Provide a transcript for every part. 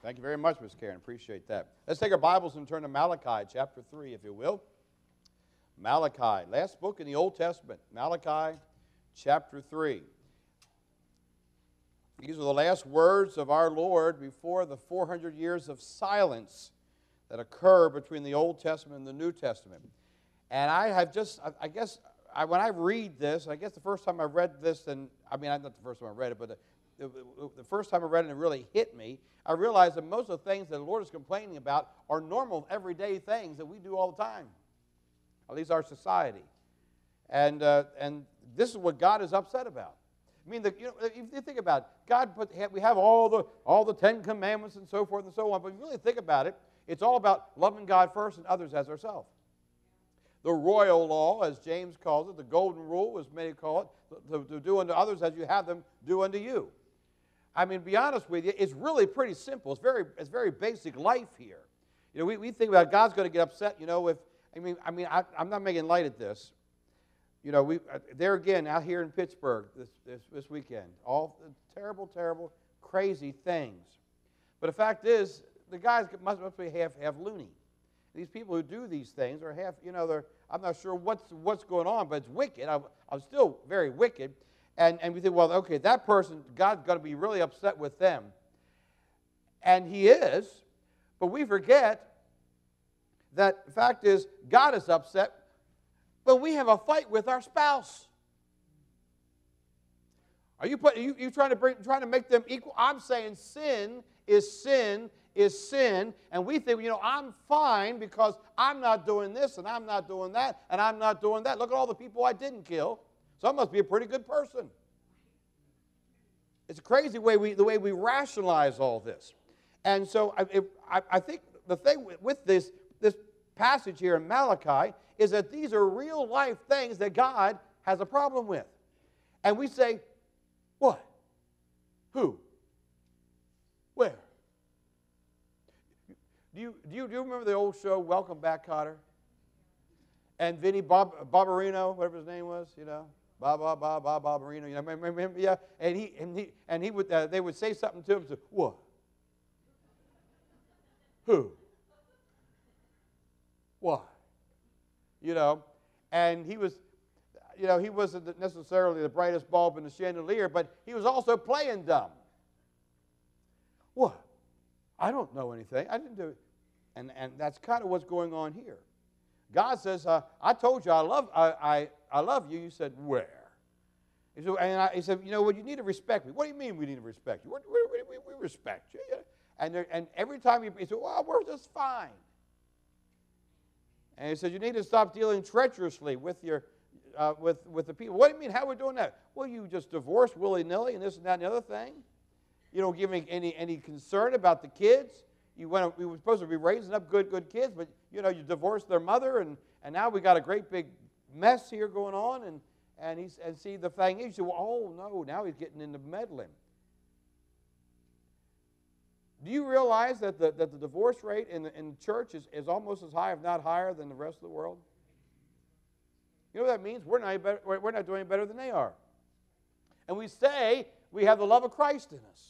Thank you very much, Ms. Karen. Appreciate that. Let's take our Bibles and turn to Malachi chapter 3, if you will. Malachi, last book in the Old Testament. Malachi chapter 3. These are the last words of our Lord before the 400 years of silence that occur between the Old Testament and the New Testament. And I have just, I guess, when I read this, I guess the first time I read this, and I mean, not the first time I read it, but the first time I read it, it really hit me. I realized that most of the things that the Lord is complaining about are normal, everyday things that we do all the time. At least our society. And this is what God is upset about. I mean, if you think about it, God we have all the 10 Commandments and so forth and so on, but if you really think about it, it's all about loving God first and others as ourselves. The royal law, as James calls it, the golden rule, as many call it, to do unto others as you have them do unto you. I mean, to be honest with you, it's really pretty simple. It's very basic life here. You know, we think about God's going to get upset. You know, I'm not making light of this. You know, there again out here in Pittsburgh this weekend, all terrible, crazy things. But the fact is, the guys must be half loony. These people who do these things are half, you know, I'm not sure what's going on, but it's wicked. I'm still very wicked. And we think, well, okay, that person, God's going to be really upset with them. And He is, but we forget that the fact is, God is upset, but we have a fight with our spouse. Are you trying to make them equal? I'm saying sin is sin is sin, and we think, you know, I'm fine because I'm not doing this, and I'm not doing that, and I'm not doing that. Look at all the people I didn't kill, so I must be a pretty good person. It's a crazy the way we rationalize all this. And so I think the thing with this passage here in Malachi is that these are real life things that God has a problem with. And we say, what? Who? Where? Do you remember the old show, Welcome Back, Kotter? And Vinny Barbarino, whatever his name was, you know, Barbarino, you know, remember? Yeah, and he would they would say something to him, so, what? Who? Why? You know, and he was, you know, he wasn't necessarily the brightest bulb in the chandelier, but he was also playing dumb. What? I don't know anything. I didn't do it. And that's kind of what's going on here. God says, I told you I love you. You said, where? He said, you know what, you need to respect me. What do you mean we need to respect you? We respect you. And every time he said, well, we're just fine. And he said, you need to stop dealing treacherously with your with the people. What do you mean? How are we doing that? Well, you just divorced willy-nilly and this and that and the other thing. You don't give me any concern about the kids. We were supposed to be raising up good kids, but you know, you divorced their mother, and now we got a great big mess here going on. And see, the thing is, you say, well, oh no, now he's getting into meddling. Do you realize that the divorce rate in the church is almost as high, if not higher, than the rest of the world? You know what that means? We're not doing better than they are. And we say we have the love of Christ in us.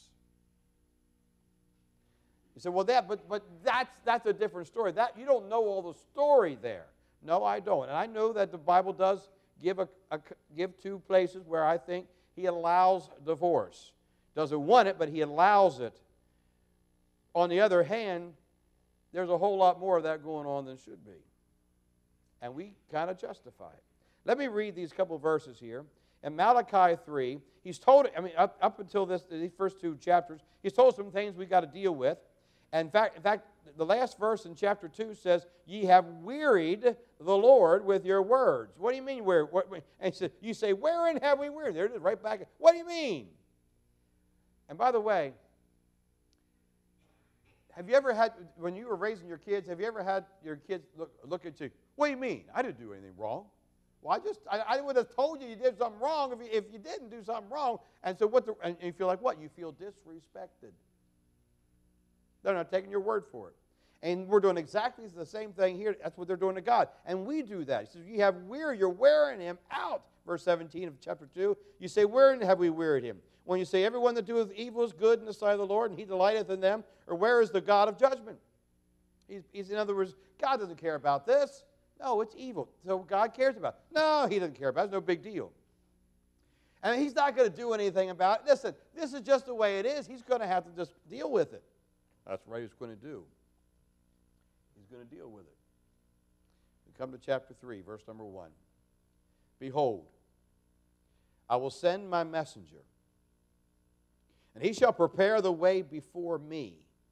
You say, well, but that's a different story. That you don't know all the story there. No, I don't. And I know that the Bible does give two places where I think He allows divorce. Doesn't want it, but He allows it. On the other hand, there's a whole lot more of that going on than should be. And we kind of justify it. Let me read these couple of verses here. In Malachi 3, he's told, up until these first two chapters, he's told some things we've got to deal with. And in fact, the last verse in chapter 2 says, ye have wearied the Lord with your words. What do you mean, where? And he said, you say, wherein have we wearied? There it is, right back. What do you mean? And by the way, have you ever had, when you were raising your kids, have you ever had your kids look at you, what do you mean? I didn't do anything wrong. Well, I would have told you did something wrong if you didn't do something wrong. And so and you feel like what? You feel disrespected. They're not taking your word for it. And we're doing exactly the same thing here. That's what they're doing to God. And we do that. He says, you have you're wearing Him out. Verse 17 of chapter 2. You say, wherein have we wearied Him? when you say, everyone that doeth evil is good in the sight of the Lord, and he delighteth in them? Or where is the God of judgment? He's in other words, God doesn't care about this. No, it's evil. So God cares about it. No, he doesn't care about it. It's no big deal. And he's not going to do anything about it. Listen, this is just the way it is. He's going to have to just deal with it. That's what he's going to do. He's going to deal with it. We come to chapter 3, verse number 1. Behold, I will send my messenger, and he shall prepare the way before me.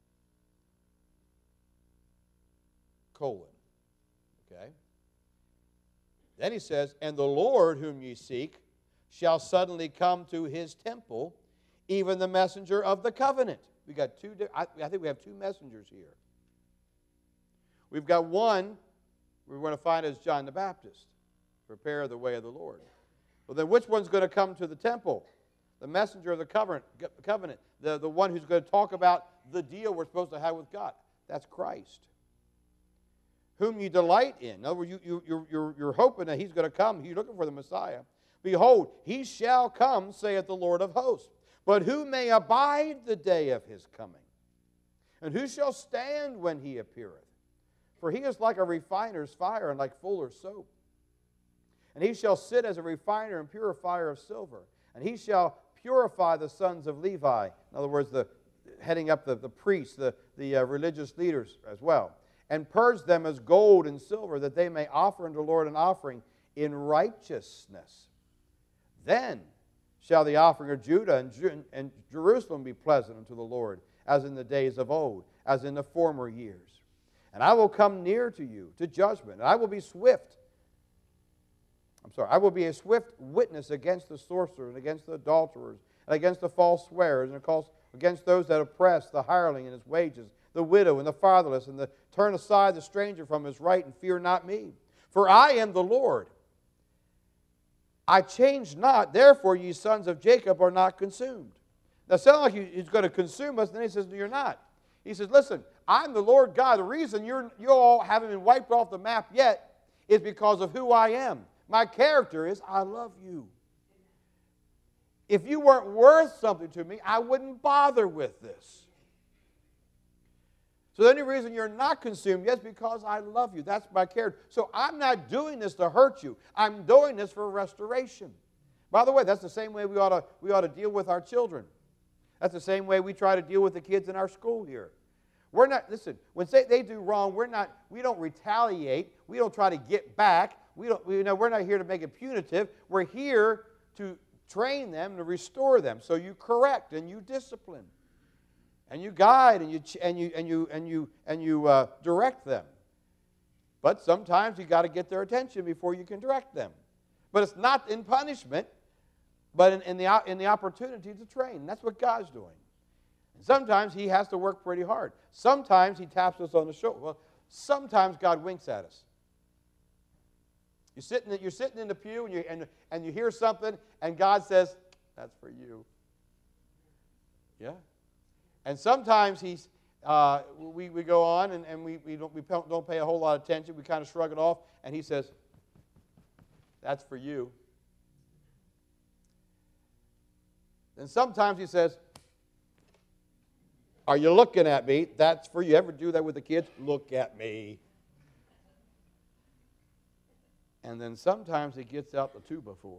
Okay? Then he says, and the Lord whom ye seek shall suddenly come to his temple, even the messenger of the covenant. We got I think we have two messengers here. We've got one we're going to find as John the Baptist. Prepare the way of the Lord. Well, then which one's going to come to the temple? The messenger of the covenant. The one who's going to talk about the deal we're supposed to have with God. That's Christ. Whom you delight in. In other words, you're hoping that he's going to come. You're looking for the Messiah. Behold, he shall come, saith the Lord of hosts. But who may abide the day of his coming? And who shall stand when he appeareth? For he is like a refiner's fire, and like fuller's soap. And he shall sit as a refiner and purifier of silver. And he shall purify the sons of Levi. In other words, heading up the priests, the religious leaders as well. And purge them as gold and silver, that they may offer unto the Lord an offering in righteousness. Then shall the offering of Judah and Jerusalem be pleasant unto the Lord, as in the days of old, as in the former years. And I will come near to you to judgment, and I will be I will be a swift witness against the sorcerers, and against the adulterers, and against the false swearers, and against those that oppress the hireling and his wages, the widow and the fatherless, and turn aside the stranger from his right, and fear not me. For I am the Lord. I change not, therefore ye sons of Jacob are not consumed. Now, it sounds like he's going to consume us, and then he says, no, you're not. He says, listen, I'm the Lord God. The reason you all haven't been wiped off the map yet is because of who I am. My character is, I love you. If you weren't worth something to me, I wouldn't bother with this. So the only reason you're not consumed yet is because I love you. That's my character. So I'm not doing this to hurt you. I'm doing this for restoration. By the way, that's the same way we ought to deal with our children. That's the same way we try to deal with the kids in our school here. We're not, listen, when they do wrong, we don't retaliate. We don't try to get back. We're not here to make it punitive. We're here to train them, to restore them. So you correct and you discipline. And you guide and you direct them. But sometimes you got to get their attention before you can direct them. But it's not in punishment, but in the opportunity to train. And that's what God's doing. And sometimes he has to work pretty hard. Sometimes he taps us on the shoulder. Well, sometimes God winks at us. You're sitting in the pew and you hear something, and God says, "That's for you." Yeah. And sometimes we go on and we don't pay a whole lot of attention. We kind of shrug it off, and he says, "That's for you." Then sometimes he says, "Are you looking at me? That's for you." Ever do that with the kids? Look at me. And then sometimes he gets out the 2x4.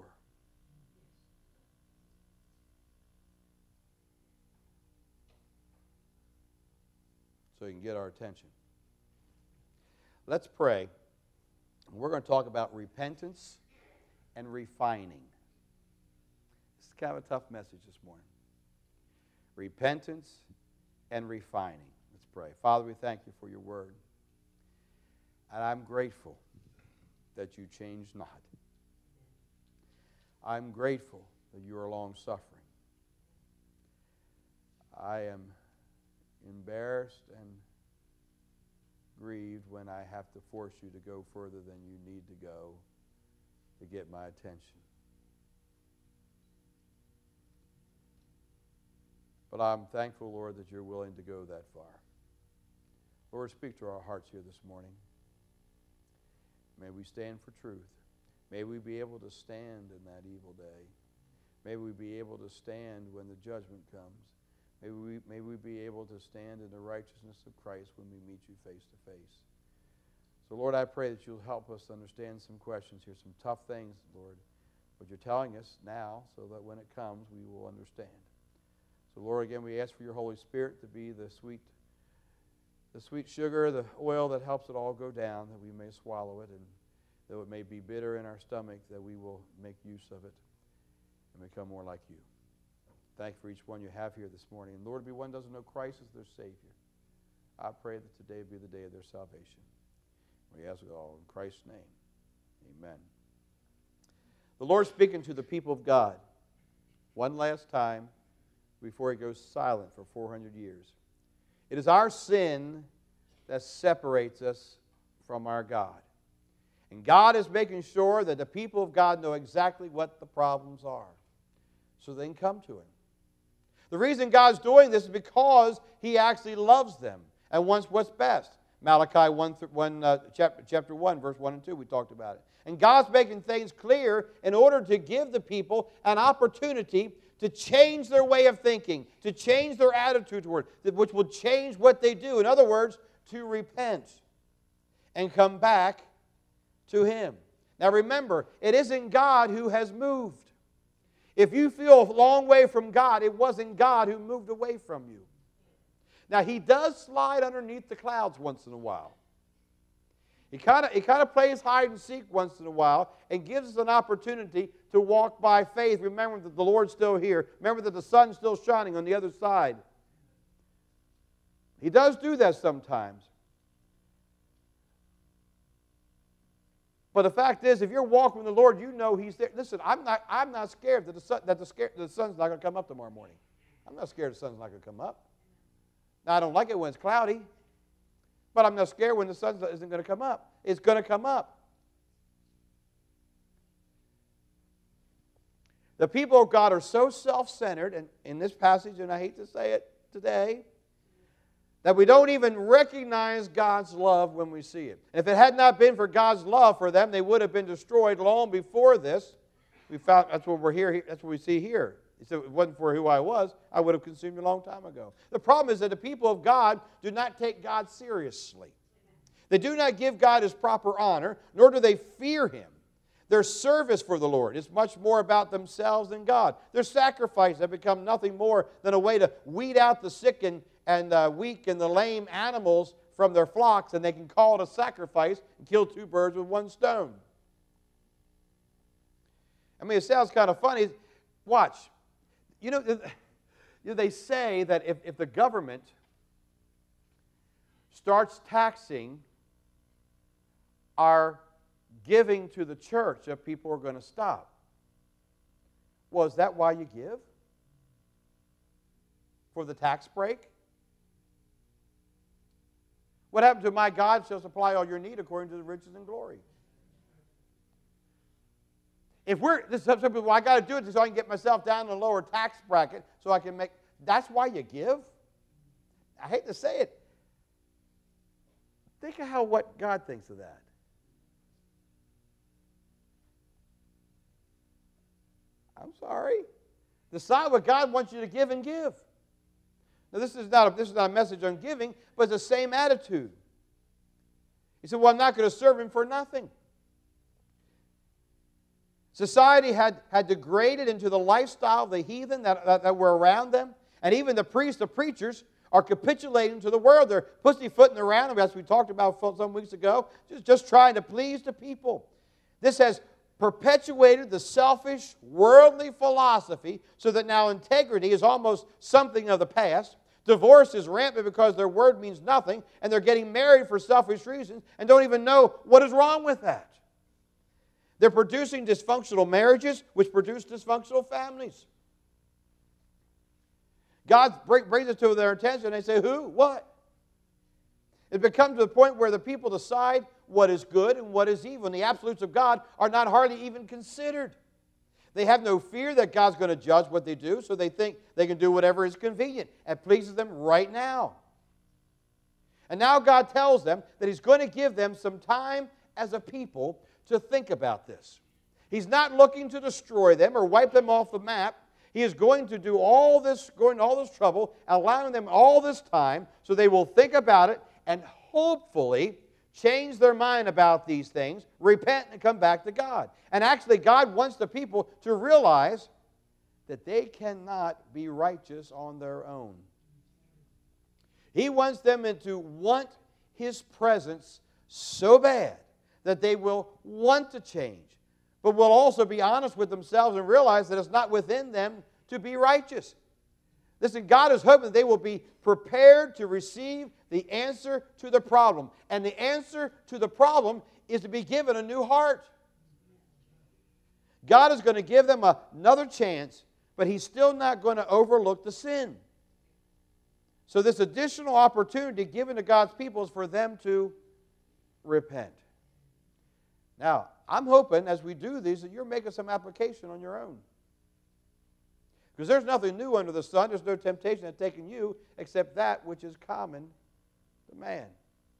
So he can get our attention. Let's pray. We're going to talk about repentance and refining. This is kind of a tough message this morning. Repentance and refining. Let's pray. Father, we thank you for your word. And I'm grateful that you change not. I'm grateful that you are long-suffering. I am embarrassed and grieved when I have to force you to go further than you need to go to get my attention. But I'm thankful, Lord, that you're willing to go that far. Lord, speak to our hearts here this morning. May we stand for truth. May we be able to stand in that evil day. May we be able to stand when the judgment comes. May we be able to stand in the righteousness of Christ when we meet you face to face. So, Lord, I pray that you'll help us understand some questions here, some tough things, Lord. But you're telling us now so that when it comes, we will understand. So, Lord, again, we ask for your Holy Spirit to be the sweet sugar, the oil that helps it all go down, that we may swallow it, and though it may be bitter in our stomach, that we will make use of it and become more like you. Thank you for each one you have here this morning. And Lord, be one who doesn't know Christ as their Savior. I pray that today be the day of their salvation. We ask it all in Christ's name. Amen. The Lord speaking to the people of God one last time before he goes silent for 400 years. It is our sin that separates us from our God. And God is making sure that the people of God know exactly what the problems are so they can come to Him. The reason God's doing this is because He actually loves them and wants what's best. Malachi chapter 1, verse 1 and 2, we talked about it. And God's making things clear in order to give the people an opportunity to change their way of thinking, to change their attitude toward it, which will change what they do. In other words, to repent and come back to Him. Now remember, it isn't God who has moved. If you feel a long way from God, it wasn't God who moved away from you. Now, He does slide underneath the clouds once in a while. He kind of plays hide and seek once in a while and gives us an opportunity to walk by faith. Remember that the Lord's still here. Remember that the sun's still shining on the other side. He does do that sometimes. But the fact is, if you're walking with the Lord, you know He's there. Listen, I'm not scared that the sun's not going to come up tomorrow morning. I'm not scared the sun's not going to come up. Now, I don't like it when it's cloudy, but I'm not scared when the sun isn't going to come up. It's going to come up. The people of God are so self-centered, and in this passage, and I hate to say it today, that we don't even recognize God's love when we see it. If it had not been for God's love for them, they would have been destroyed long before this. That's what we're here. That's what we see here. He said, if it wasn't for who I was, I would have consumed a long time ago. The problem is that the people of God do not take God seriously. They do not give God His proper honor, nor do they fear Him. Their service for the Lord is much more about themselves than God. Their sacrifice has become nothing more than a way to weed out the sick and weak and the lame animals from their flocks, and they can call it a sacrifice and kill two birds with one stone. I mean, it sounds kind of funny. Watch. You know, they say that if the government starts taxing our giving to the church, that people are going to stop. Well, is that why you give? For the tax break? What happened to my God shall supply all your need according to the riches and glory? If some people, well, I got to do it so I can get myself down in the lower tax bracket so I can make, that's why you give? I hate to say it. Think of what God thinks of that. I'm sorry. Decide what God wants you to give and give. Now, this is not a message on giving, but it's the same attitude. He said, well, I'm not going to serve Him for nothing. Society had degraded into the lifestyle of the heathen that were around them. And even the priests, the preachers, are capitulating to the world. They're pussyfooting around them, as we talked about some weeks ago, just trying to please the people. This has perpetuated the selfish, worldly philosophy so that now integrity is almost something of the past. Divorce is rampant because their word means nothing, and they're getting married for selfish reasons and don't even know what is wrong with that. They're producing dysfunctional marriages, which produce dysfunctional families. God brings it to their attention, and they say, who? What? It becomes to the point where the people decide what is good and what is evil, and the absolutes of God are not hardly even considered. They have no fear that God's going to judge what they do, so they think they can do whatever is convenient and pleases them right now. And now God tells them that He's going to give them some time as a people to think about this. He's not looking to destroy them or wipe them off the map. He is going to do all this, going to all this trouble, allowing them all this time so they will think about it and hopefully change their mind about these things, repent, and come back to God. And actually, God wants the people to realize that they cannot be righteous on their own. He wants them to want His presence so bad that they will want to change, but will also be honest with themselves and realize that it's not within them to be righteous. Listen, God is hoping that they will be prepared to receive the answer to the problem. And the answer to the problem is to be given a new heart. God is going to give them another chance, but He's still not going to overlook the sin. So this additional opportunity given to God's people is for them to repent. Now, I'm hoping as we do these that you're making some application on your own. Because there's nothing new under the sun. There's no temptation that's taken you except that which is common to man.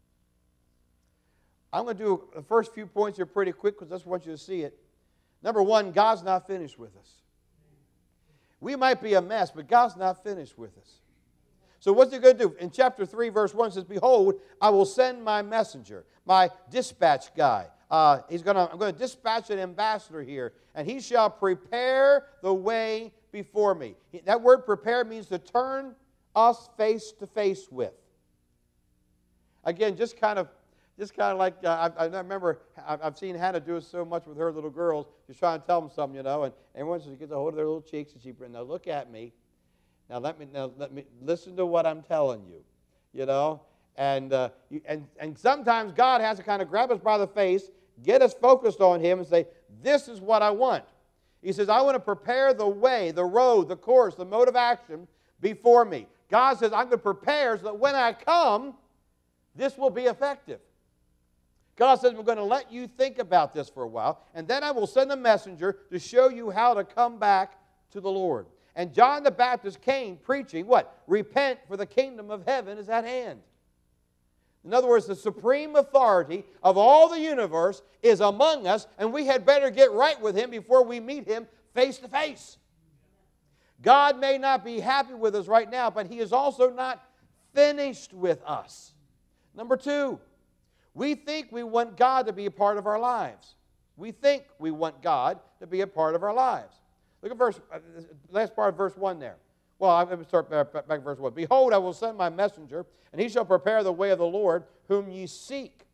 I'm going to do the first few points here pretty quick because I just want you to see it. Number one, God's not finished with us. We might be a mess, but God's not finished with us. So what's He going to do? In chapter 3, verse 1, it says, "Behold, I will send my messenger," my dispatch guy. I'm going to dispatch an ambassador here, and he shall prepare the way before me. That word prepare means to turn us face to face with. Again, just kind of like, I remember, I've seen Hannah do it so much with her little girls. She's trying to tell them something, and everyone she gets a hold of their little cheeks, and she, "Now look at me. Now let me listen to what I'm telling you," And sometimes God has to kind of grab us by the face, get us focused on Him, and say, "This is what I want." He says, "I want to prepare the way, the road, the course, the mode of action before me." God says, "I'm going to prepare so that when I come, this will be effective." God says, "I'm going to let you think about this for a while, and then I will send a messenger to show you how to come back to the Lord." And John the Baptist came preaching, what? Repent, for the kingdom of heaven is at hand. In other words, the supreme authority of all the universe is among us, and we had better get right with Him before we meet Him face to face. God may not be happy with us right now, but He is also not finished with us. Number two, we think we want God to be a part of our lives. We think we want God to be a part of our lives. Look at last part of verse 1 there. Well, I'm going to start back at verse 1. "Behold, I will send my messenger, and he shall prepare the way of the Lord, whom ye seek.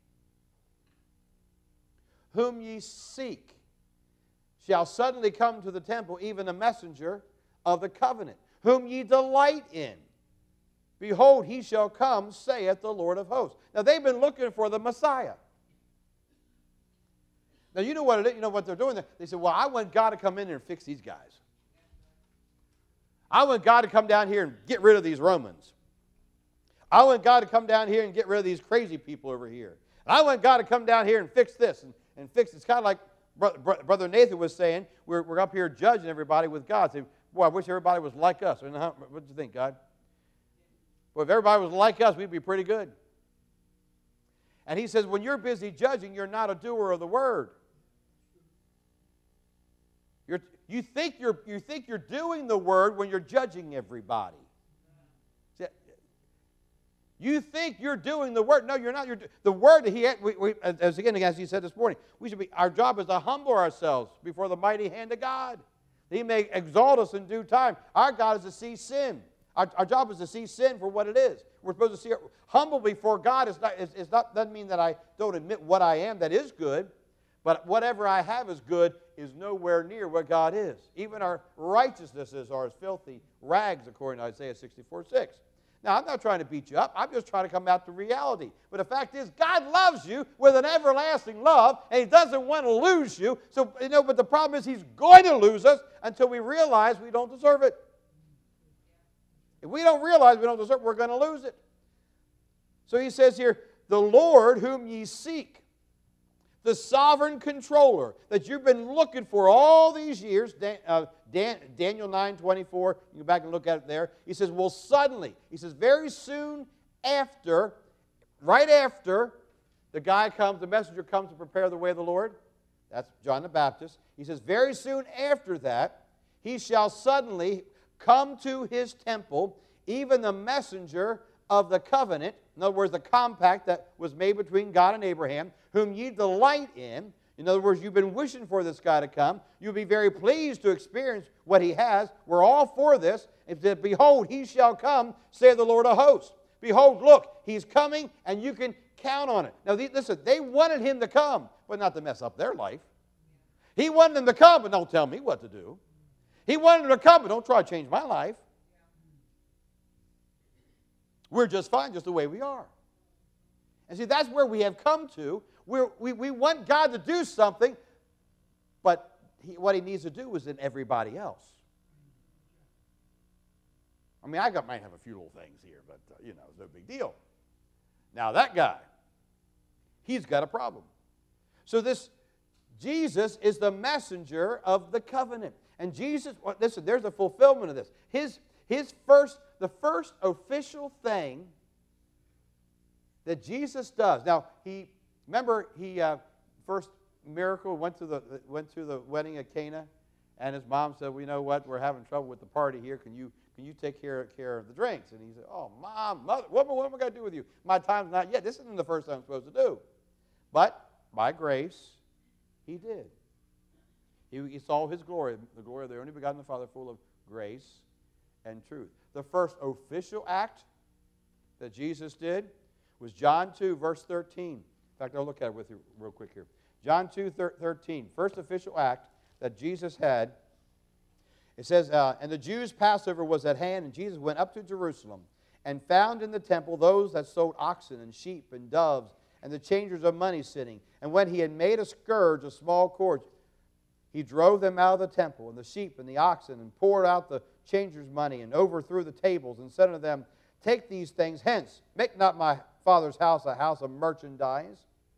Whom ye seek shall suddenly come to the temple, even a messenger of the covenant, whom ye delight in. Behold, he shall come, saith the Lord of hosts." Now, they've been looking for the Messiah. Now, you know what it is? You know what they're doing there? They said, "Well, I want God to come in here and fix these guys. I want God to come down here and get rid of these Romans. I want God to come down here and get rid of these crazy people over here. And I want God to come down here and fix this and fix it." It's kind of like Brother Nathan was saying, we're up here judging everybody with God. Saying, "Boy, I wish everybody was like us." What do you think, God? Well, if everybody was like us, we'd be pretty good. And He says, when you're busy judging, you're not a doer of the word. You think you're doing the word when you're judging everybody. You think you're doing the word. No, you're not. The word that as He said this morning, our job is to humble ourselves before the mighty hand of God. He may exalt us in due time. Our God is to see sin. Our job is to see sin for what it is. We're supposed to see it humble before God. Doesn't mean that I don't admit what I am that is good, but whatever I have is good is nowhere near what God is. Even our righteousnesses are as filthy rags, according to Isaiah 64:6. Now, I'm not trying to beat you up. I'm just trying to come out to reality. But the fact is, God loves you with an everlasting love, and He doesn't want to lose you. So, but the problem is He's going to lose us until we realize we don't deserve it. If we don't realize we don't deserve it, we're going to lose it. So He says here, "The Lord whom ye seek," the sovereign controller that you've been looking for all these years, Daniel 9:24, you go back and look at it there. He says, "Well, suddenly," He says, very soon after, right after the messenger comes to prepare the way of the Lord, That's John the Baptist. He says, very soon after that, he shall suddenly come to his temple, even the messenger of the covenant, in other words, the compact that was made between God and Abraham, whom ye delight in. In other words, you've been wishing for this guy to come. You'll be very pleased to experience what he has. We're all for this. It said, behold, he shall come, saith the Lord of hosts. Behold, look, he's coming, and you can count on it. Now, listen, they wanted him to come, but not to mess up their life. He wanted them to come, but don't tell me what to do. He wanted them to come, but don't try to change my life. We're just fine just the way we are. And see, that's where we have come to. We want God to do something, but what he needs to do is in everybody else. I mean, might have a few little things here, but, it's no big deal. Now, that guy, he's got a problem. So this Jesus is the messenger of the covenant. And Jesus, listen, there's a fulfillment of this. The first official thing that Jesus does. Now, remember, first miracle went to the wedding at Cana, and his mom said, well, you know what, we're having trouble with the party here. Can you take care of the drinks? And he said, oh, Mom, Mother, what am I going to do with you? My time's not yet. This isn't the first thing I'm supposed to do. But by grace, he did. He saw his glory, the glory of the only begotten of the Father, full of grace and truth. The first official act that Jesus did was John 2, verse 13. In fact, I'll look at it with you real quick here. John 2, 13. First official act that Jesus had. It says, and the Jews' Passover was at hand, and Jesus went up to Jerusalem and found in the temple those that sold oxen and sheep and doves and the changers of money sitting. And when he had made a scourge of small cords, he drove them out of the temple, and the sheep and the oxen, and poured out the changers' money, and overthrew the tables, and said unto them, take these things hence. Make not my Father's house a house of merchandise.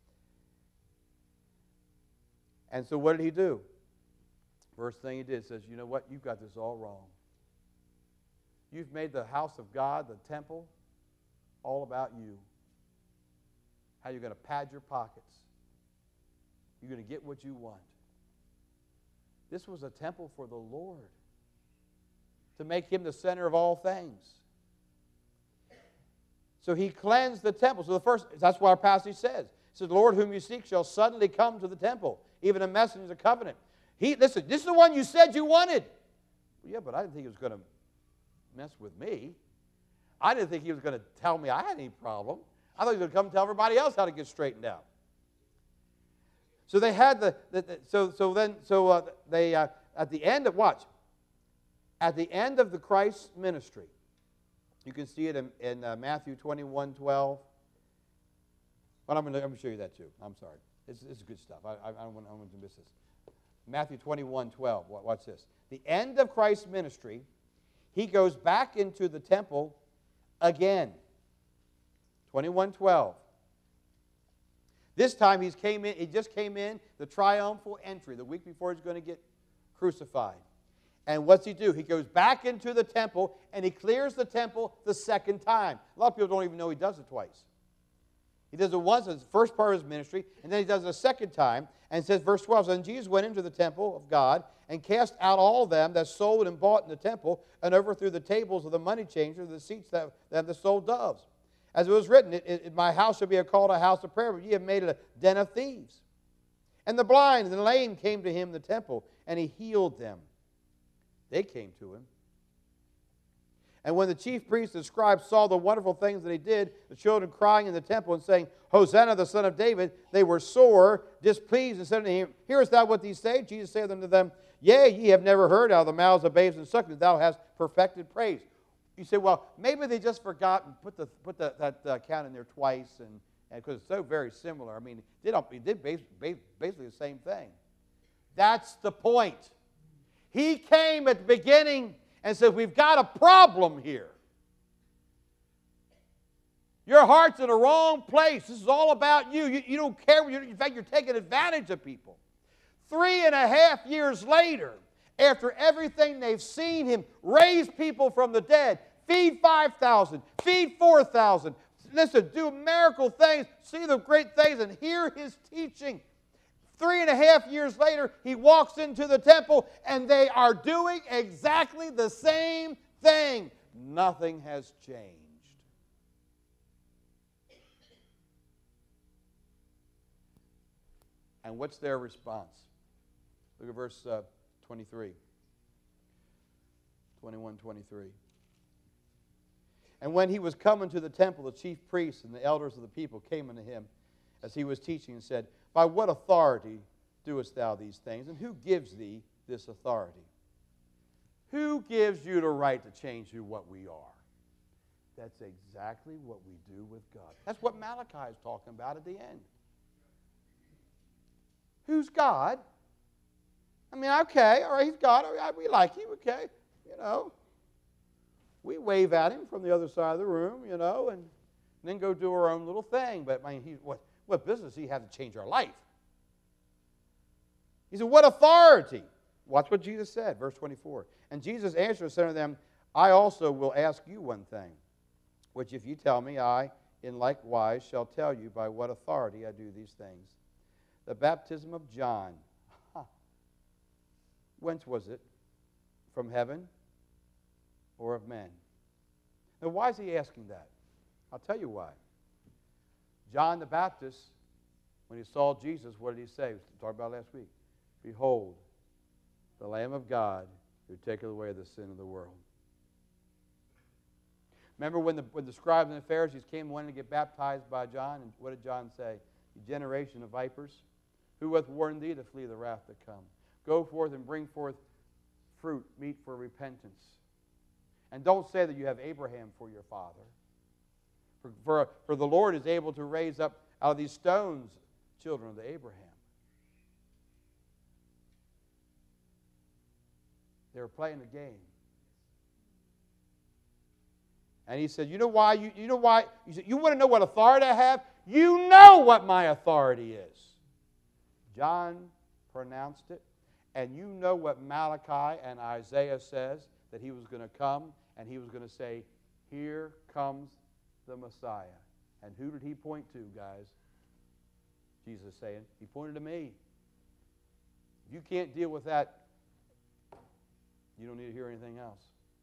And so what did he do? First thing he did says, you know what? You've got this all wrong. You've made the house of God, the temple, all about you. How you're going to pad your pockets. You're going to get what you want. This was a temple for the Lord, to make him the center of all things. So he cleansed the temple. So that's what our passage says. It says, the Lord whom you seek shall suddenly come to the temple, even a messenger of the covenant. Listen, this is the one you said you wanted. Well, yeah, but I didn't think he was going to mess with me. I didn't think he was going to tell me I had any problem. I thought he was going to come tell everybody else how to get straightened out. So they had at the end of, watch, at the end of the Christ's ministry, you can see it in Matthew 21:12. Well, I'm going to show you that too. I'm sorry. It's good stuff. I don't want to miss this. Matthew 21:12. Watch this. The end of Christ's ministry, he goes back into the temple again. 21:12. This time he just came in the triumphal entry, the week before he's going to get crucified. And what's he do? He goes back into the temple, and he clears the temple the second time. A lot of people don't even know he does it twice. He does it once as the first part of his ministry, and then he does it a second time. And it says, verse 12, and Jesus went into the temple of God and cast out all them that sold and bought in the temple, and overthrew the tables of the money changers, the seats that sold doves. As it was written, my house shall be called a house of prayer, but ye have made it a den of thieves. And the blind and the lame came to him in the temple, and he healed them. They came to him. And when the chief priests and scribes saw the wonderful things that he did, the children crying in the temple and saying, Hosanna, the Son of David, they were sore displeased and said unto him, hearest thou what these say? Jesus saith unto them, yea, ye have never heard out of the mouths of babes and sucklings, thou hast perfected praise. You say, well, maybe they just forgot and put that account in there twice, and because it's so very similar. I mean, they did basically the same thing. That's the point. He came at the beginning and said, we've got a problem here. Your heart's in the wrong place. This is all about you. You don't care. In fact, you're taking advantage of people. 3.5 years later, after everything they've seen him raise people from the dead, feed 5,000, feed 4,000, listen, do miracle things, see the great things, and hear his teaching. 3.5 years later, he walks into the temple, and they are doing exactly the same thing. Nothing has changed. And what's their response? Look at verse 23. 21, 23. And when he was coming to the temple, the chief priests and the elders of the people came unto him as he was teaching and said, By what authority doest thou these things? And who gives thee this authority? Who gives you the right to change what we are? That's exactly what we do with God. That's what Malachi is talking about at the end. Who's God? I mean, okay, all right, he's God. All right, we like him, okay, you know. We wave at him from the other side of the room, you know, and then go do our own little thing. But, I mean, what business does he have to change our life? He said, what authority? Watch what Jesus said, verse 24. And Jesus answered and said unto them, I also will ask you one thing, which if you tell me, I in like wise shall tell you by what authority I do these things. The baptism of John, whence was it? From heaven or of men? Now, why is he asking that? I'll tell you why. John the Baptist, when he saw Jesus, what did he say? We talked about last week. Behold, the Lamb of God who taketh away the sin of the world. Remember when the scribes and the Pharisees came wanting to get baptized by John? And what did John say? You generation of vipers, who hath warned thee to flee the wrath to come? Go forth and bring forth fruit, meet for repentance. And don't say that you have Abraham for your father. For the Lord is able to raise up out of these stones children of Abraham. They were playing a game. And he said, you know why? You know why? He said, you want to know what authority I have? You know what my authority is. John pronounced it. And you know what Malachi and Isaiah says, that he was going to come and he was going to say, here comes the Messiah. And who did he point to, guys? Jesus saying, he pointed to me. If you can't deal with that, you don't need to hear anything else.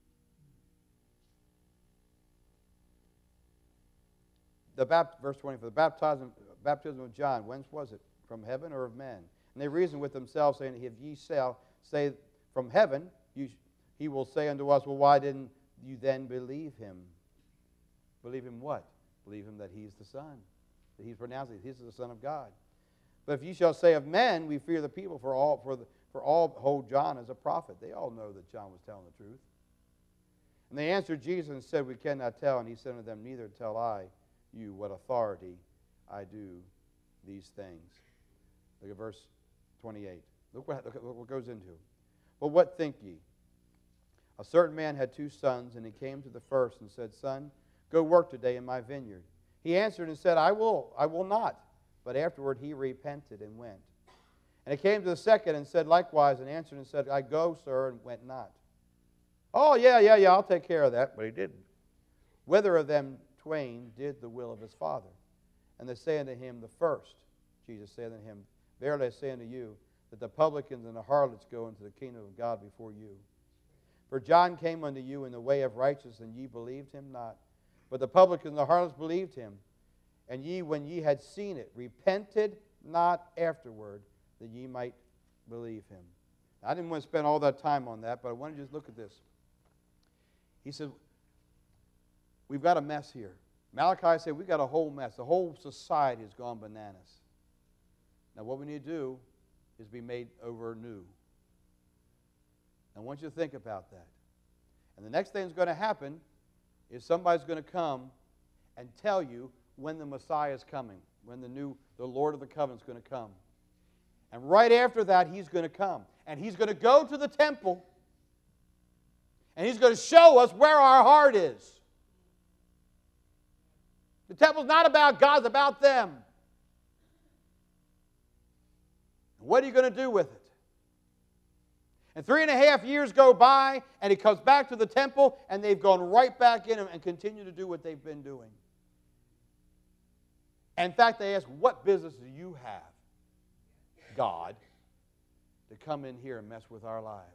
Verse 20, for the baptism of John, whence was it? From heaven or of men? And they reasoned with themselves, saying, if ye shall say from heaven, he will say unto us, well, why didn't you then believe him? Believe him what? Believe him that he's the Son. That he's pronounced it. He's the Son of God. But if ye shall say of men, we fear the people, for all hold John as a prophet. They all know that John was telling the truth. And they answered Jesus and said, we cannot tell. And he said unto them, neither tell I you what authority I do these things. Look at verse 28. Look what goes into it. But what think ye? A certain man had 2 sons, and he came to the first and said, Son, go work today in my vineyard. He answered and said, I will not. But afterward he repented and went. And he came to the second and said likewise, and answered and said, I go, sir, and went not. Oh, yeah, I'll take care of that. But he didn't. Whether of them twain did the will of his father? And they say unto him, the first. Jesus said unto him, verily I say unto you, that the publicans and the harlots go into the kingdom of God before you. For John came unto you in the way of righteousness, and ye believed him not. But the publicans and the harlots believed him. And ye, when ye had seen it, repented not afterward, that ye might believe him. Now, I didn't want to spend all that time on that, but I want to just look at this. He said, we've got a mess here. Malachi said, we've got a whole mess. The whole society has gone bananas. Now, what we need to do is be made over new. I want you to think about that. And the next thing that's going to happen is somebody's going to come and tell you when the Messiah is coming, when the Lord of the covenant is going to come. And right after that, he's going to come. And he's going to go to the temple, and he's going to show us where our heart is. The temple's not about God, it's about them. What are you going to do with it? And 3.5 years go by, and he comes back to the temple, and they've gone right back in and continue to do what they've been doing. In fact, they ask, what business do you have God to come in here and mess with our lives.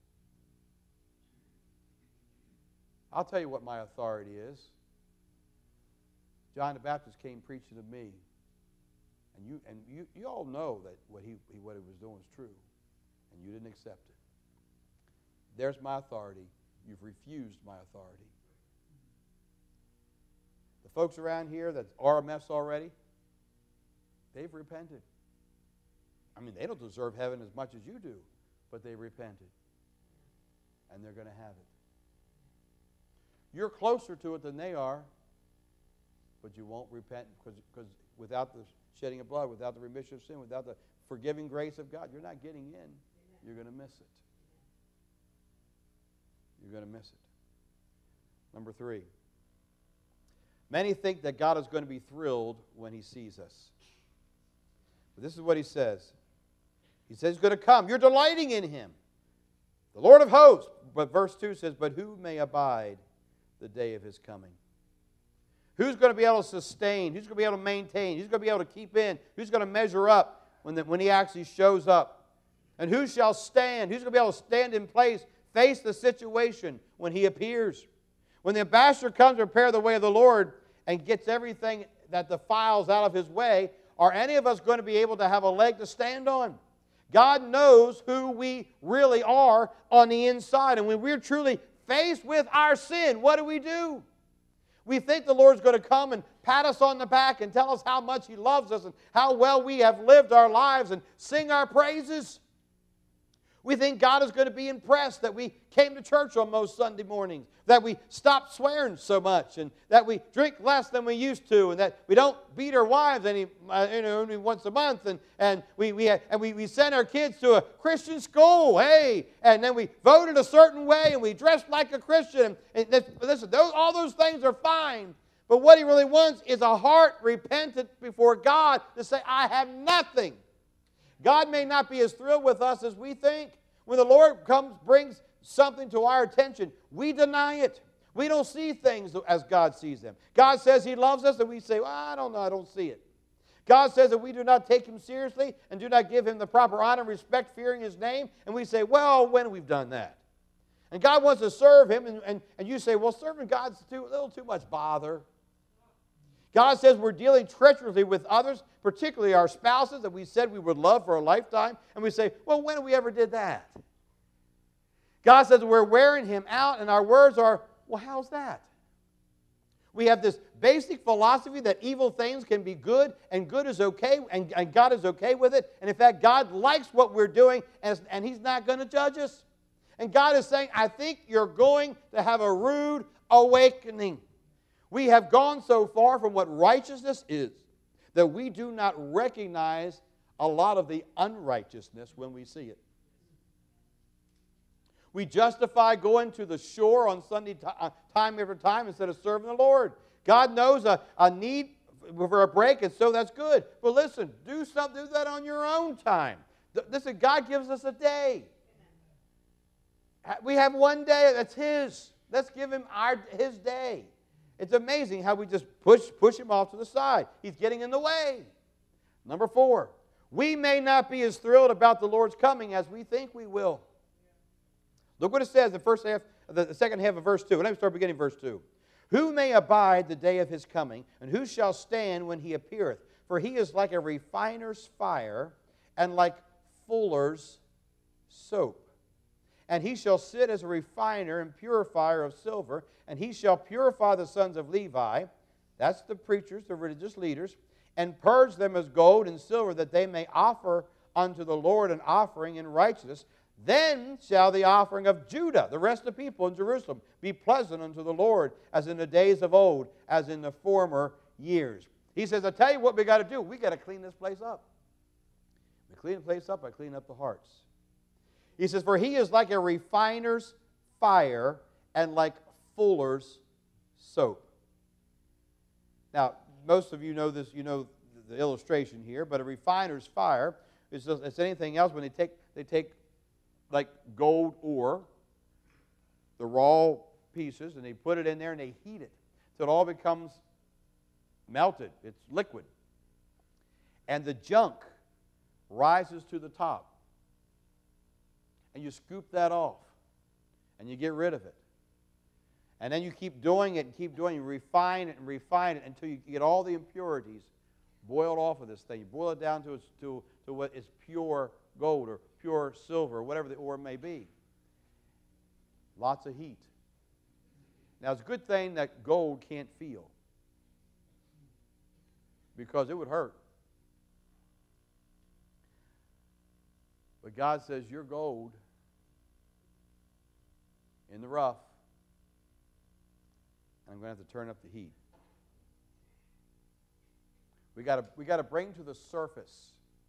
I'll tell you what my authority is. John the Baptist came preaching to me, and you all know that what he was doing was true, and you didn't accept it. There's my authority. You've refused my authority. The folks around here that are a mess already, they've repented. I mean, they don't deserve heaven as much as you do, but they repented, and they're going to have it. You're closer to it than they are, but you won't repent because without the shedding of blood, without the remission of sin, without the forgiving grace of God, you're not getting in. You're going to miss it. You're going to miss it. Number 3. Many think that God is going to be thrilled when He sees us. But this is what He says. He says He's going to come. You're delighting in Him. The Lord of hosts. But verse 2 says, but who may abide the day of His coming? Who's going to be able to sustain? Who's going to be able to maintain? Who's going to be able to keep in? Who's going to measure up when He actually shows up? And who shall stand? Who's going to be able to stand in place, face the situation when He appears? When the ambassador comes to prepare the way of the Lord and gets everything that defiles out of His way, are any of us going to be able to have a leg to stand on? God knows who we really are on the inside. And when we're truly faced with our sin, what do? We think the Lord's going to come and pat us on the back and tell us how much He loves us and how well we have lived our lives and sing our praises. We think God is going to be impressed that we came to church on most Sunday mornings, that we stopped swearing so much, and that we drink less than we used to, and that we don't beat our wives only once a month, and we send our kids to a Christian school, hey, and then we voted a certain way, and we dressed like a Christian. And listen, all those things are fine, but what He really wants is a heart repentant before God to say, I have nothing. God may not be as thrilled with us as we think. When the Lord brings something to our attention, we deny it. We don't see things as God sees them. God says He loves us, and we say, well, I don't know, I don't see it. God says that we do not take Him seriously and do not give Him the proper honor and respect, fearing His name, and we say, well, when have we done that? And God wants to serve Him, and you say, well, serving God's a little too much bother. God says we're dealing treacherously with others, particularly our spouses that we said we would love for a lifetime. And we say, well, when have we ever did that? God says we're wearing Him out, and our words are, well, how's that? We have this basic philosophy that evil things can be good, and good is okay, and God is okay with it. And in fact, God likes what we're doing, and He's not going to judge us. And God is saying, I think you're going to have a rude awakening. We have gone so far from what righteousness is that we do not recognize a lot of the unrighteousness when we see it. We justify going to the shore on Sunday time every time instead of serving the Lord. God knows a need for a break, and so that's good. But listen, do that on your own time. Listen, God gives us a day. We have one day that's His. Let's give Him His day. It's amazing how we just push Him off to the side. He's getting in the way. Number 4, we may not be as thrilled about the Lord's coming as we think we will. Look what it says in the second half of verse 2. Let me start beginning verse 2. Who may abide the day of His coming, and who shall stand when He appeareth? For He is like a refiner's fire, and like fuller's soap. And He shall sit as a refiner and purifier of silver, and He shall purify the sons of Levi, that's the preachers, the religious leaders, and purge them as gold and silver, that they may offer unto the Lord an offering in righteousness. Then shall the offering of Judah, the rest of the people in Jerusalem, be pleasant unto the Lord, as in the days of old, as in the former years. He says, I tell you what we got to do. We got to clean this place up. We clean the place up by cleaning up the hearts. He says, for He is like a refiner's fire and like fuller's soap. Now, most of you know this, you know the illustration here, but a refiner's fire is just, it's anything else when they take like gold ore, the raw pieces, and they put it in there and they heat it till it all becomes melted. It's liquid. And the junk rises to the top. And you scoop that off. And you get rid of it. And then you keep doing it and keep doing it. You refine it until you get all the impurities boiled off of this thing. You boil it down to what is pure gold or pure silver or whatever the ore may be. Lots of heat. Now, it's a good thing that gold can't feel, because it would hurt. But God says, you're gold in the rough, and I'm going to have to turn up the heat. We got to bring to the surface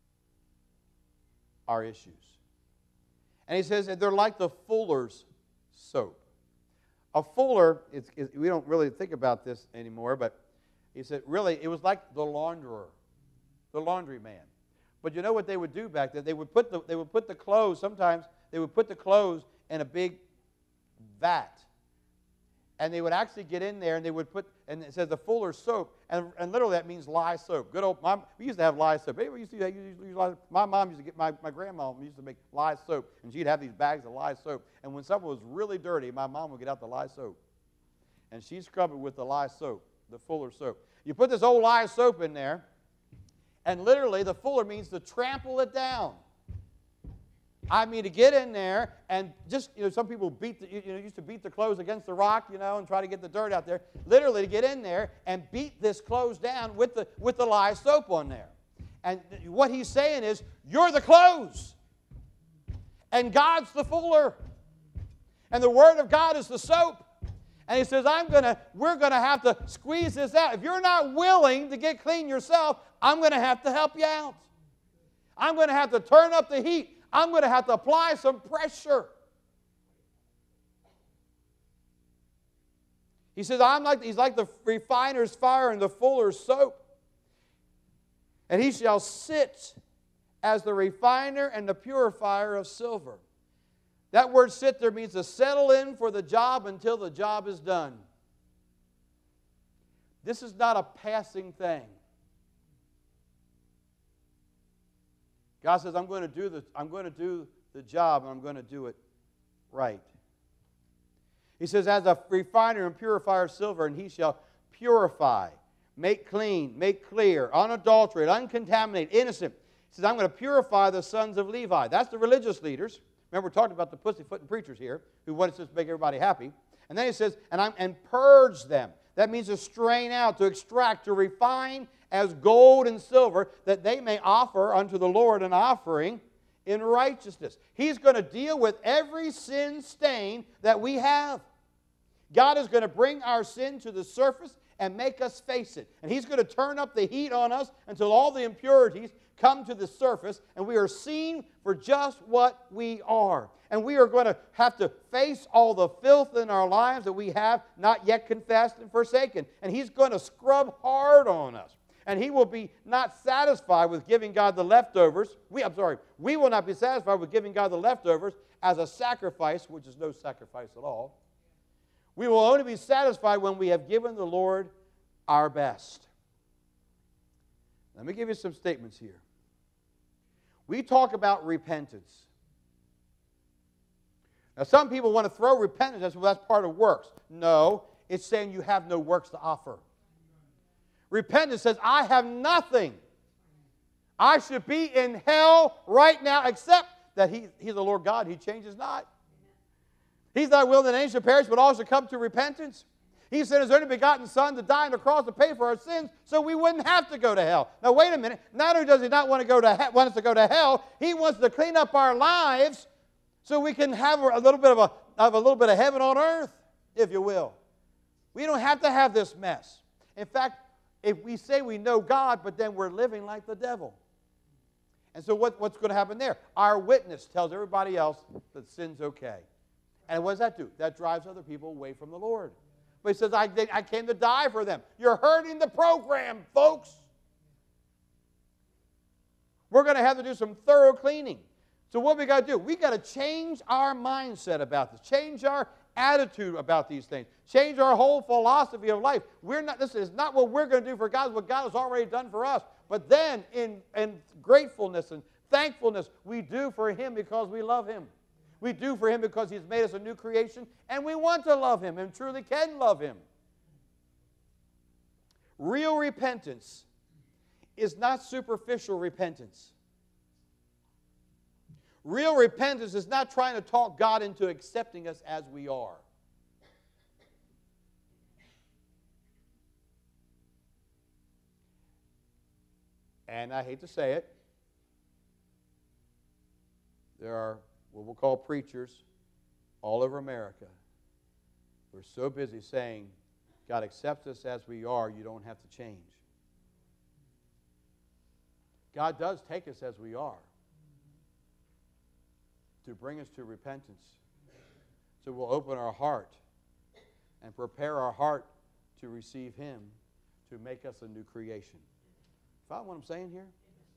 our issues. And he says that they're like the fuller's soap. A fuller, we don't really think about this anymore, but he said really it was like the launderer, the laundryman. But you know what they would do back then? They would put the clothes, sometimes they would put the clothes in a big vat. And they would actually get in there and they would put, and it says the fuller's soap, and literally that means lye soap. Good old mom, we used to have lye soap. Anybody used to use lye? My mom used to get, my grandma used to make lye soap, and she'd have these bags of lye soap. And when something was really dirty, my mom would get out the lye soap. And she'd scrub it with the lye soap, the fuller soap. You put this old lye soap in there, and literally the fuller means to trample it down. I mean, to get in there and just, some people used to beat the clothes against the rock, and try to get the dirt out there. Literally to get in there and beat this clothes down with the lye soap on there. And what he's saying is, you're the clothes. And God's the fuller. And the Word of God is the soap. And he says, we're going to have to squeeze this out. If you're not willing to get clean yourself, I'm going to have to help you out. I'm going to have to turn up the heat. I'm going to have to apply some pressure. He says, he's like the refiner's fire and the fuller's soap. And he shall sit as the refiner and the purifier of silver. That word sit there means to settle in for the job until the job is done. This is not a passing thing. God says, I'm going to do the job, and I'm going to do it right. He says, as a refiner and purifier of silver, and he shall purify, make clean, make clear, unadulterated, uncontaminated, innocent. He says, I'm going to purify the sons of Levi. That's the religious leaders. Remember, we're talking about the pussyfooting preachers here who want to make everybody happy. And then he says, and purge them. That means to strain out, to extract, to refine as gold and silver, that they may offer unto the Lord an offering in righteousness. He's going to deal with every sin stain that we have. God is going to bring our sin to the surface and make us face it. And He's going to turn up the heat on us until all the impurities come to the surface and we are seen for just what we are. And we are going to have to face all the filth in our lives that we have not yet confessed and forsaken. And He's going to scrub hard on us. And He will be not satisfied with giving God the leftovers. We will not be satisfied with giving God the leftovers as a sacrifice, which is no sacrifice at all. We will only be satisfied when we have given the Lord our best. Let me give you some statements here. We talk about repentance. Now, some people want to throw repentance as, well, that's part of works. No, it's saying you have no works to offer. Repentance says, I have nothing. I should be in hell right now, except that He's the Lord God. He changes not. He's not willing that any should perish, but all should come to repentance. He sent His only begotten Son to die on the cross to pay for our sins, so we wouldn't have to go to hell. Now, wait a minute. Not only does He not want us to go to hell, He wants to clean up our lives so we can have a little bit of heaven on earth, if you will. We don't have to have this mess. In fact, if we say we know God, but then we're living like the devil. And so what's going to happen there? Our witness tells everybody else that sin's okay. And what does that do? That drives other people away from the Lord. But He says, I came to die for them. You're hurting the program, folks. We're going to have to do some thorough cleaning. So what we got to do? We got to change our mindset about this. Change our attitude about these things. Change our whole philosophy of life. This is not what we're going to do for God, it's what God has already done for us. But then in gratefulness and Thankfulness. We do for Him because we love Him. We do for Him because He's made us a new creation, and we want to love Him and truly can love Him. Real repentance is not superficial repentance. Real repentance is not trying to talk God into accepting us as we are. And I hate to say it, there are what we'll call preachers all over America who are so busy saying, God accepts us as we are, you don't have to change. God does take us as we are to bring us to repentance. So we'll open our heart and prepare our heart to receive Him, to make us a new creation. Follow what I'm saying here?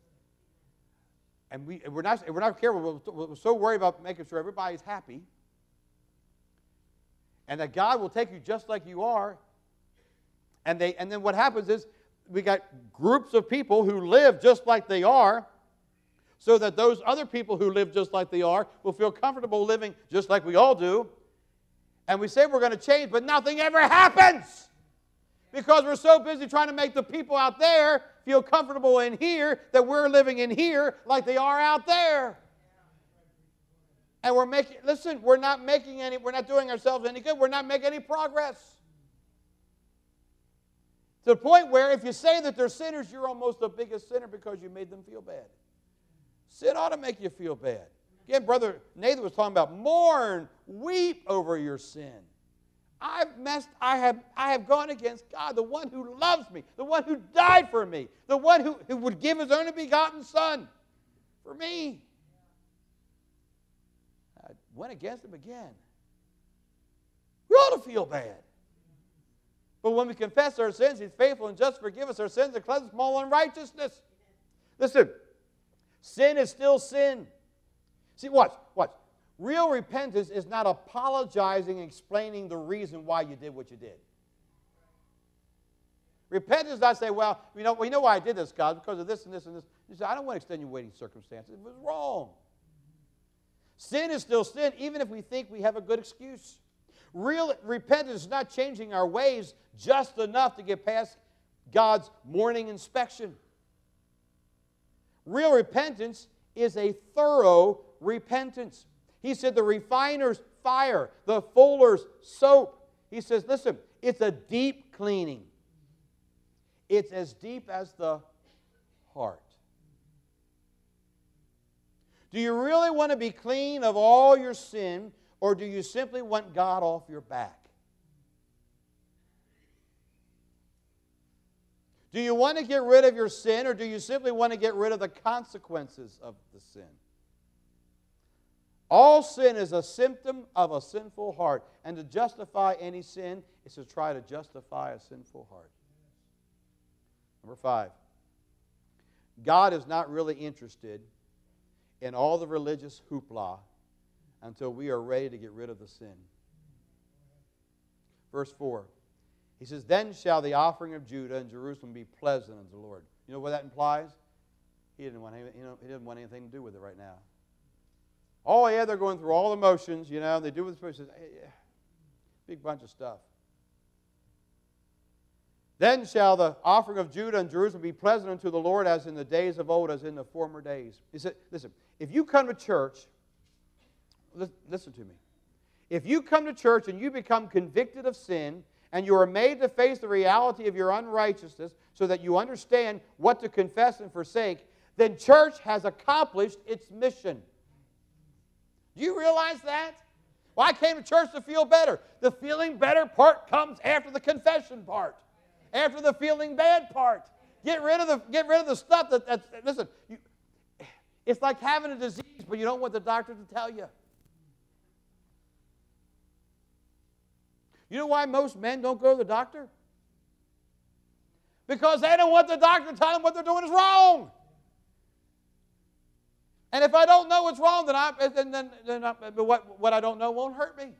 And we're not careful. We're so worried about making sure everybody's happy, and that God will take you just like you are. And then what happens is we got groups of people who live just like they are, so that those other people who live just like they are will feel comfortable living just like we all do. And we say we're going to change, but nothing ever happens. Because we're so busy trying to make the people out there feel comfortable in here that we're living in here like they are out there. And we're not doing ourselves any good. We're not making any progress. To the point where if you say that they're sinners, you're almost the biggest sinner because you made them feel bad. Sin ought to make you feel bad. Again, Brother Nathan was talking about mourn, weep over your sin. I have gone against God, the one who loves me, the one who died for me, the one who would give His only begotten Son for me. I went against Him again. We ought to feel bad. But when we confess our sins, He's faithful and just to forgive us our sins and cleanse us from all unrighteousness. Listen, sin is still sin. See, watch. Real repentance is not apologizing and explaining the reason why you did what you did. Repentance is not saying, well, we know why I did this, God, because of this and this and this. You say, I don't want extenuating circumstances. It was wrong. Sin is still sin, even if we think we have a good excuse. Real repentance is not changing our ways just enough to get past God's morning inspection. Real repentance is a thorough repentance. He said the refiner's fire, the fuller's soap. He says, listen, it's a deep cleaning. It's as deep as the heart. Do you really want to be clean of all your sin, or do you simply want God off your back? Do you want to get rid of your sin, or do you simply want to get rid of the consequences of the sin? All sin is a symptom of a sinful heart. And to justify any sin is to try to justify a sinful heart. Number 5. God is not really interested in all the religious hoopla until we are ready to get rid of the sin. Verse 4. He says, then shall the offering of Judah and Jerusalem be pleasant unto the Lord. You know what that implies? He didn't want anything to do with it right now. Oh, yeah, they're going through all the motions, they do what they're supposed to. Big bunch of stuff. Then shall the offering of Judah and Jerusalem be pleasant unto the Lord as in the days of old, as in the former days. He said, listen, if you come to church, listen to me. If you come to church and you become convicted of sin, and you are made to face the reality of your unrighteousness so that you understand what to confess and forsake, then church has accomplished its mission. Do you realize that? Well, I came to church to feel better. The feeling better part comes after the confession part, after the feeling bad part. Get rid of the stuff that's listen. It's like having a disease, but you don't want the doctor to tell you. You know why most men don't go to the doctor? Because they don't want the doctor to tell them what they're doing is wrong. And if I don't know what's wrong, then what I don't know won't hurt me.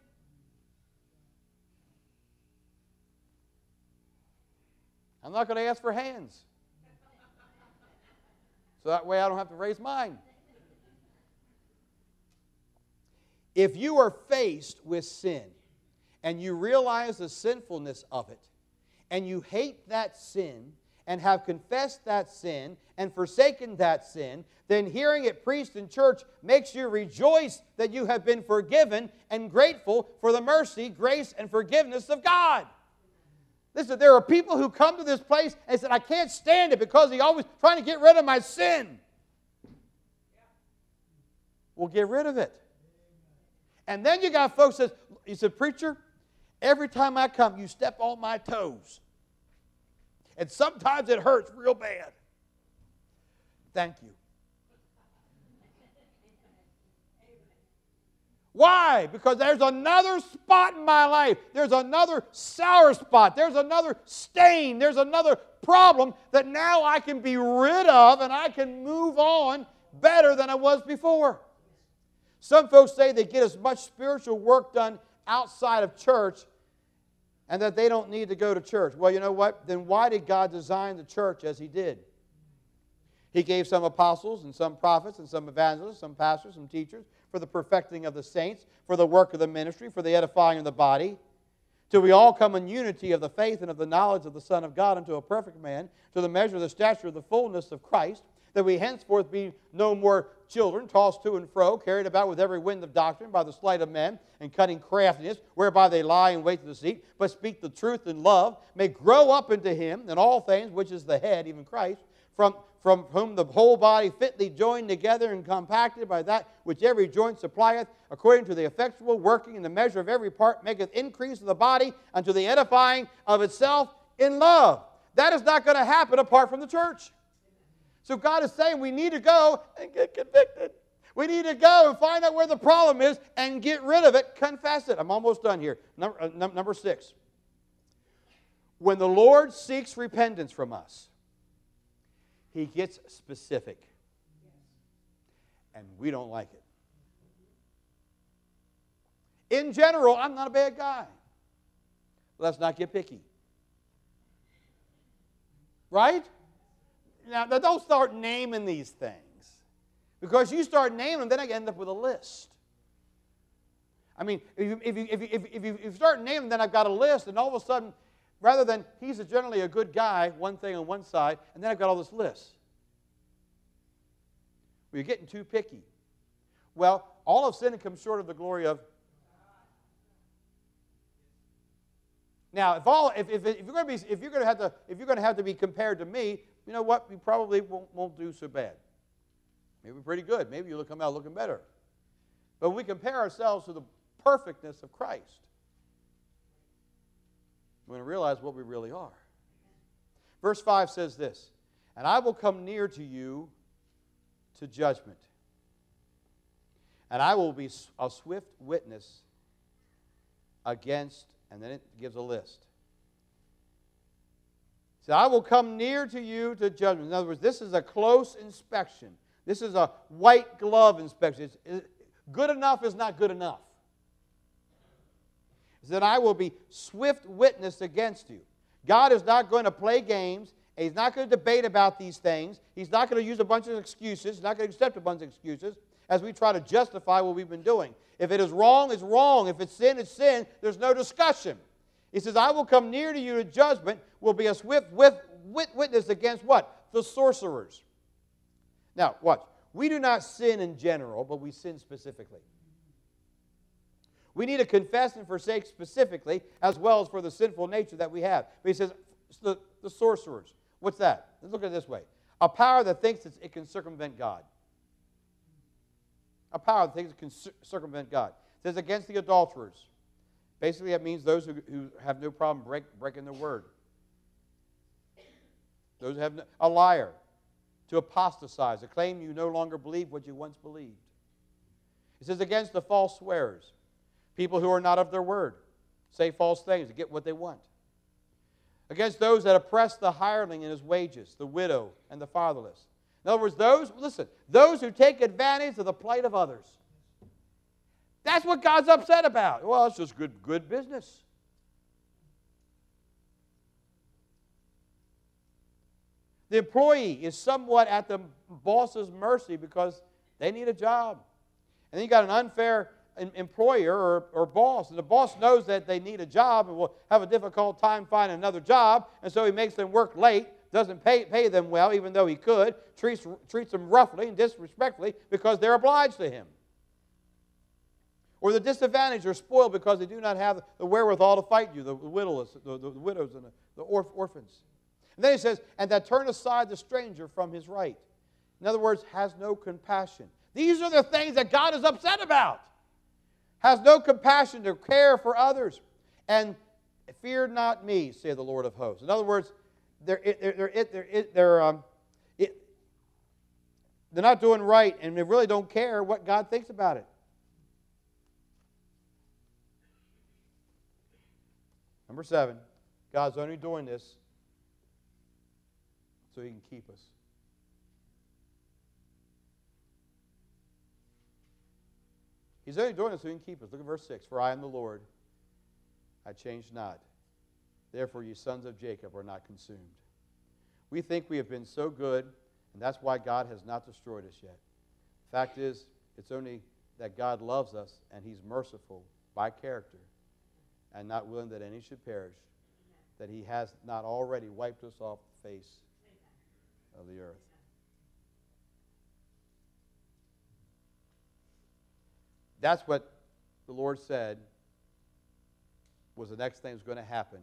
I'm not going to ask for hands. So that way I don't have to raise mine. If you are faced with sin and you realize the sinfulness of it, and you hate that sin and have confessed that sin and forsaken that sin, then hearing it preached in church makes you rejoice that you have been forgiven and grateful for the mercy, grace, and forgiveness of God. Listen, there are people who come to this place and said, I can't stand it because he's always trying to get rid of my sin. Well, get rid of it. And then you got folks that says, you said, preacher, every time I come, you step on my toes. And sometimes it hurts real bad. Thank you. Why? Because there's another spot in my life. There's another sour spot. There's another stain. There's another problem that now I can be rid of and I can move on better than I was before. Some folks say they get as much spiritual work done outside of church and that they don't need to go to church. Well, you know what? Then why did God design the church as He did? He gave some apostles and some prophets and some evangelists, some pastors, some teachers for the perfecting of the saints, for the work of the ministry, for the edifying of the body, till we all come in unity of the faith and of the knowledge of the Son of God unto a perfect man, to the measure of the stature of the fullness of Christ, that we henceforth be no more children, tossed to and fro, carried about with every wind of doctrine by the sleight of men and cunning craftiness, whereby they lie in wait to deceit, but speak the truth in love, may grow up into Him in all things, which is the head, even Christ, from whom the whole body fitly joined together and compacted by that which every joint supplieth, according to the effectual working in the measure of every part, maketh increase of the body unto the edifying of itself in love. That is not going to happen apart from the church. So God is saying we need to go and get convicted. We need to go and find out where the problem is and get rid of it, confess it. I'm almost done here. Number 6. When the Lord seeks repentance from us, He gets specific. And we don't like it. In general, I'm not a bad guy. Let's not get picky. Right? Now, don't start naming these things. Because you start naming them, then I end up with a list. I mean, if you start naming them, then I've got a list, and all of a sudden, rather than he's generally a good guy, one thing on one side, and then I've got all this list. Well, you're getting too picky. Well, all of sin comes short of the glory of. Now, if you're going to have to be compared to me, you know what? You probably won't do so bad. Maybe pretty good. Maybe you'll come out looking better. But when we compare ourselves to the perfectness of Christ, we're going to realize what we really are. Verse 5 says this, and I will come near to you to judgment, and I will be a swift witness against, and then it gives a list. So I will come near to you to judgment. In other words, this is a close inspection. This is a white glove inspection. Good enough is not good enough. That I will be swift witness against you. God is not going to play games. He's not going to debate about these things. He's not going to use a bunch of excuses. He's not going to accept a bunch of excuses as we try to justify what we've been doing. If it is wrong, it's wrong. If it's sin, it's sin. There's no discussion. He says, I will come near to you to judgment, will be a swift witness against what? The sorcerers. Now, watch. We do not sin in general, but we sin specifically. We need to confess and forsake specifically, as well as for the sinful nature that we have. But he says, the sorcerers. What's that? Let's look at it this way. A power that thinks it can circumvent God. A power that thinks it can circumvent God. It says against the adulterers. Basically, that means those who have no problem breaking their word. Those who have a liar. To apostatize, to claim you no longer believe what you once believed. It says against the false swearers. People who are not of their word. Say false things to get what they want. Against those that oppress the hireling in his wages, the widow and the fatherless. In other words, those who take advantage of the plight of others. That's what God's upset about. Well, it's just good business. The employee is somewhat at the boss's mercy because they need a job. And then you got an unfair employer or boss. And the boss knows that they need a job and will have a difficult time finding another job, and so he makes them work late, doesn't pay them well, even though he could, treats them roughly and disrespectfully because they're obliged to him. Or the disadvantaged are spoiled because they do not have the wherewithal to fight you, the widows and the orphans. And then he says, and that turn aside the stranger from his right. In other words, has no compassion. These are the things that God is upset about. Has no compassion to care for others. And fear not me, saith the Lord of hosts. In other words, they're not doing right, and they really don't care what God thinks about it. Number 7, God's only doing this so He can keep us. He's only doing this so He can keep us. Look at verse 6. For I am the Lord, I change not. Therefore, you sons of Jacob are not consumed. We think we have been so good, and that's why God has not destroyed us yet. The fact is, it's only that God loves us, and He's merciful by character, and not willing that any should perish, that He has not already wiped us off the face of the earth. That's what the Lord said was the next thing that was going to happen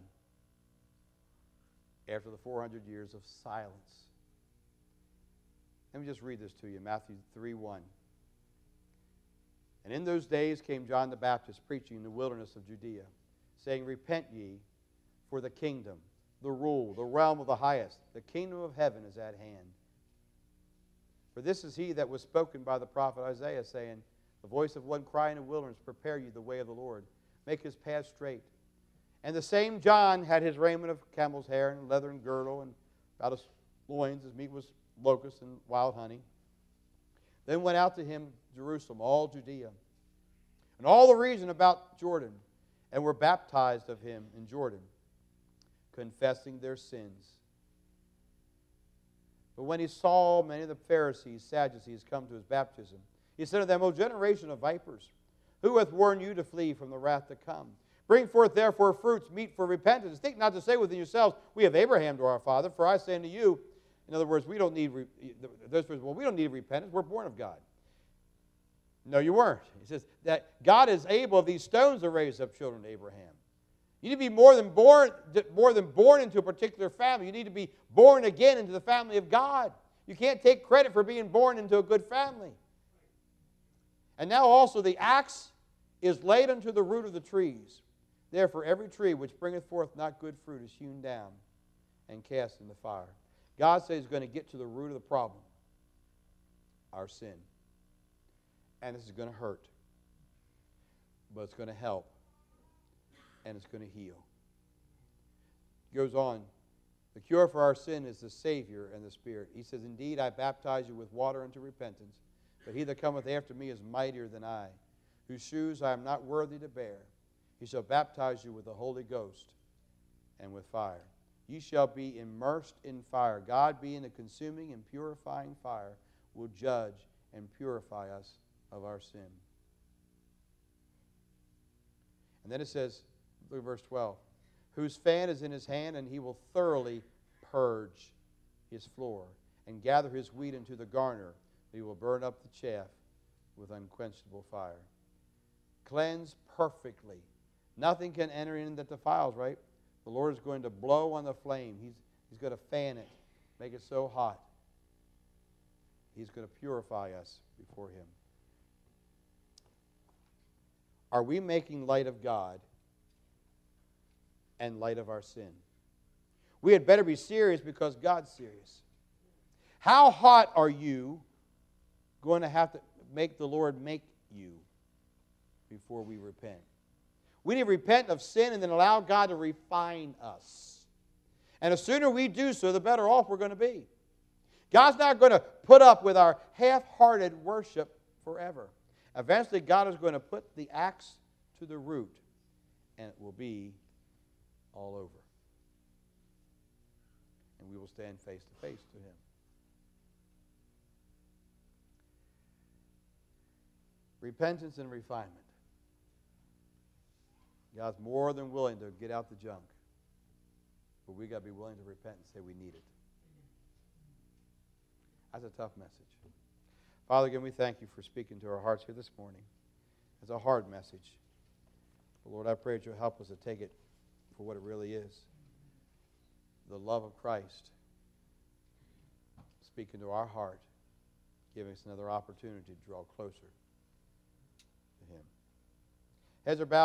after the 400 years of silence. Let me just read this to you, Matthew 3:1. And in those days came John the Baptist preaching in the wilderness of Judea, saying, repent ye, for the kingdom, the rule, the realm of the highest, the kingdom of heaven is at hand. For this is he that was spoken by the prophet Isaiah, saying, the voice of one crying in the wilderness, prepare ye the way of the Lord, make his path straight. And the same John had his raiment of camel's hair and leathern girdle, and about his loins his meat was locusts and wild honey. Then went out to him Jerusalem, all Judea, and all the region about Jordan, and were baptized of him in Jordan, confessing their sins. But when he saw many of the Pharisees, Sadducees, come to his baptism, he said to them, O generation of vipers, who hath warned you to flee from the wrath to come? Bring forth therefore fruits meet for repentance. Think not to say within yourselves, we have Abraham to our father. For I say unto you, in other words, we don't need repentance. We're born of God. No, you weren't. He says that God is able of these stones to raise up children to Abraham. You need to be more than born into a particular family. You need to be born again into the family of God. You can't take credit for being born into a good family. And now also the axe is laid unto the root of the trees. Therefore every tree which bringeth forth not good fruit is hewn down and cast in the fire. God says He's going to get to the root of the problem, our sin. And this is going to hurt, but it's going to help, and it's going to heal. He goes on, the cure for our sin is the Savior and the Spirit. He says, indeed, I baptize you with water unto repentance, but he that cometh after me is mightier than I, whose shoes I am not worthy to bear. He shall baptize you with the Holy Ghost and with fire. Ye shall be immersed in fire. God, being a consuming and purifying fire, will judge and purify us of our sin. And then it says, look at verse 12, whose fan is in his hand, and he will thoroughly purge his floor, and gather his wheat into the garner. He will burn up the chaff with unquenchable fire. Cleanse perfectly. Nothing can enter in that defiles, right? The Lord is going to blow on the flame. He's going to fan it, make it so hot. He's going to purify us before Him. Are we making light of God and light of our sin? We had better be serious because God's serious. How hot are you going to have to make the Lord make you before we repent? We need to repent of sin and then allow God to refine us. And the sooner we do so, the better off we're going to be. God's not going to put up with our half-hearted worship forever. Eventually, God is going to put the axe to the root, and it will be all over. And we will stand face to face to Him. Repentance and refinement. God's more than willing to get out the junk. But we got to be willing to repent and say we need it. That's a tough message. Father, again, we thank you for speaking to our hearts here this morning. It's a hard message. But Lord, I pray that you'll help us to take it for what it really is. The love of Christ speaking to our heart, giving us another opportunity to draw closer to Him. Heads are bowed.